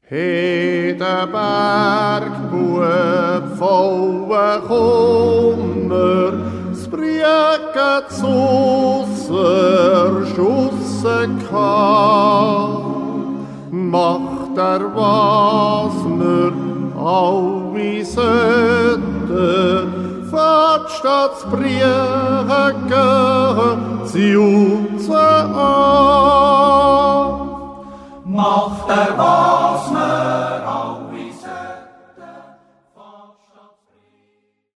Hede Bergbub volle Kummer, sprieket susser Schusse kann. Macht was mir alle sollte, fährt statt sprieken, sie uns an. Macht